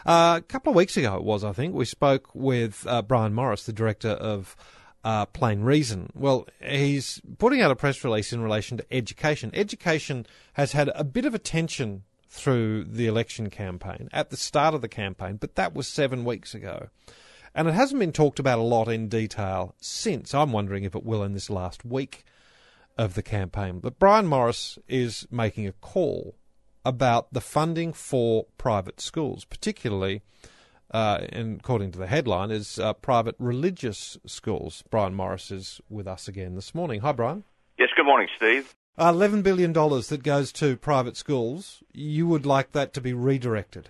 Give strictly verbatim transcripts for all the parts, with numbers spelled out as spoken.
Uh, a couple of weeks ago it was, I think, we spoke with uh, Brian Morris, the director of uh, Plain Reason. Well, he's putting out a press release in relation to education. Education has had a bit of attention through the election campaign, at the start of the campaign, but that was seven weeks ago. And it hasn't been talked about a lot in detail since. I'm wondering if it will in this last week of the campaign. But Brian Morris is making a call about the funding for private schools, particularly, uh, and according to the headline, is uh, private religious schools. Brian Morris is with us again this morning. Hi, Brian. Yes, good morning, Steve. Uh, eleven billion dollars that goes to private schools, you would like that to be redirected?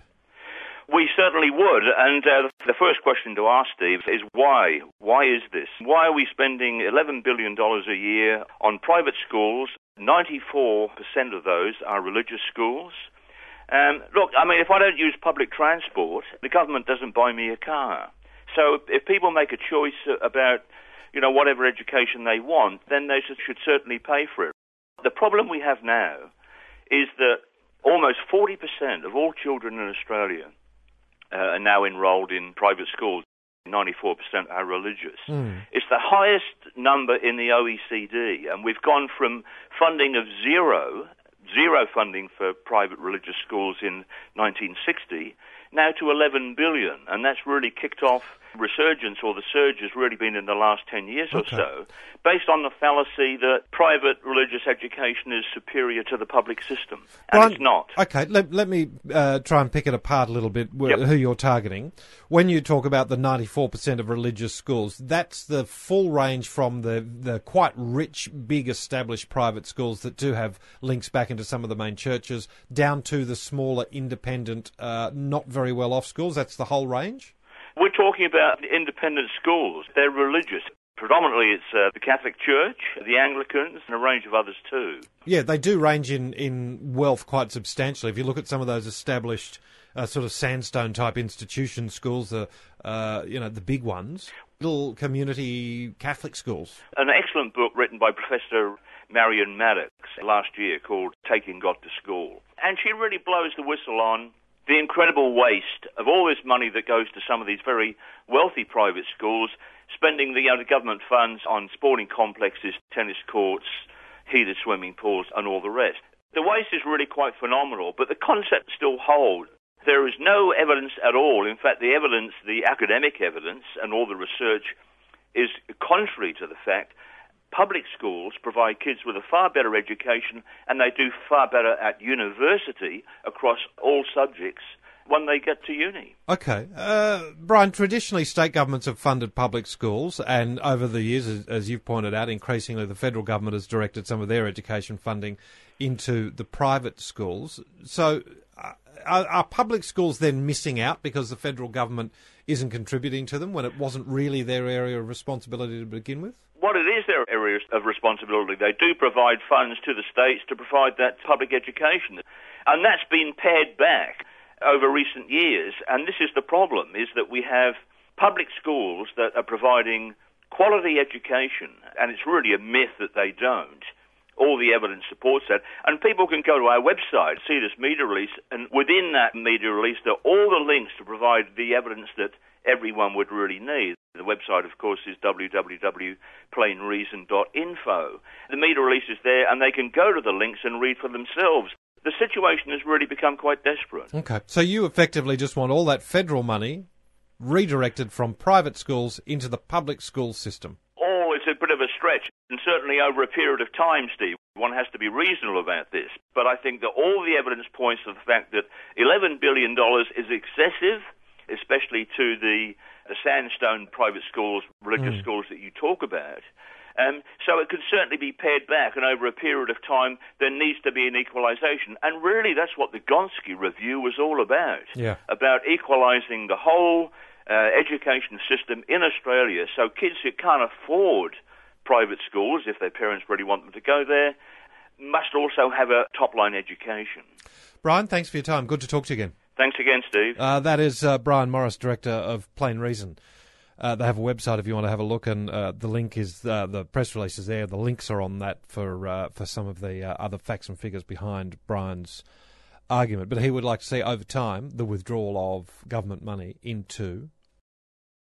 We certainly would, and uh, the first question to ask, Steve, is why? Why is this? Why are we spending eleven billion dollars a year on private schools? ninety-four percent of those are religious schools. Um, look, I mean, if I don't use public transport, the government doesn't buy me a car. So if people make a choice about, you know, whatever education they want, then they should certainly pay for it. The problem we have now is that almost forty percent of all children in Australia Uh, are now enrolled in private schools. ninety-four percent are religious. Mm. It's the highest number in the O E C D, and we've gone from funding of zero, zero funding for private religious schools in nineteen sixty, now to eleven billion, and that's really kicked off resurgence, or the surge has really been in the last ten years okay. or so, based on the fallacy that private religious education is superior to the public system, and Brian, it's not. Okay, let, let me uh, try and pick it apart a little bit, wh- yep. who you're targeting. When you talk about the ninety-four percent of religious schools, that's the full range from the, the quite rich, big established private schools that do have links back into some of the main churches, down to the smaller, independent, uh, not very well off schools. That's the whole range? We're talking about independent schools. They're religious. Predominantly it's uh, the Catholic Church, the Anglicans, and a range of others too. Yeah, they do range in, in wealth quite substantially. If you look at some of those established uh, sort of sandstone-type institution schools, the uh, you know, the big ones, little community Catholic schools. An excellent book written by Professor Marion Maddox last year called Taking God to School. And she really blows the whistle on the incredible waste of all this money that goes to some of these very wealthy private schools, spending the, you know, the government funds on sporting complexes, tennis courts, heated swimming pools, and all the rest. The waste is really quite phenomenal, but the concept still holds. There is no evidence at all. In fact, the evidence, the academic evidence, and all the research is contrary to the fact public schools provide kids with a far better education, and they do far better at university across all subjects when they get to uni. Okay. Uh, Brian, traditionally state governments have funded public schools, and over the years, as, as you've pointed out, increasingly the federal government has directed some of their education funding into the private schools. So uh, are, are public schools then missing out because the federal government isn't contributing to them when it wasn't really their area of responsibility to begin with? What it is their area of responsibility. They do provide funds to the states to provide that public education. And that's been pared back over recent years. And this is the problem, is that we have public schools that are providing quality education, and it's really a myth that they don't. All the evidence supports that. And people can go to our website, see this media release, and within that media release, there are all the links to provide the evidence that everyone would really need. The website, of course, is w w w dot plain reason dot info. The media release is there, and they can go to the links and read for themselves. The situation has really become quite desperate. Okay, so you effectively just want all that federal money redirected from private schools into the public school system. Oh, it's a bit of a stretch, and certainly over a period of time, Steve. One has to be reasonable about this. But I think that all the evidence points to the fact that eleven billion dollars is excessive, especially to the, the sandstone private schools, religious mm. schools that you talk about. Um, so it can certainly be pared back, and over a period of time, there needs to be an equalisation. And really, that's what the Gonski Review was all about, yeah. about equalising the whole uh, education system in Australia, so kids who can't afford private schools, if their parents really want them to go there, must also have a top-line education. Brian, thanks for your time. Good to talk to you again. Thanks again, Steve. Uh, that is uh, Brian Morris, Director of Plain Reason. Uh, they have a website if you want to have a look, and uh, the link is, uh, the press release is there. The links are on that for uh, for some of the uh, other facts and figures behind Brian's argument. But he would like to see over time the withdrawal of government money into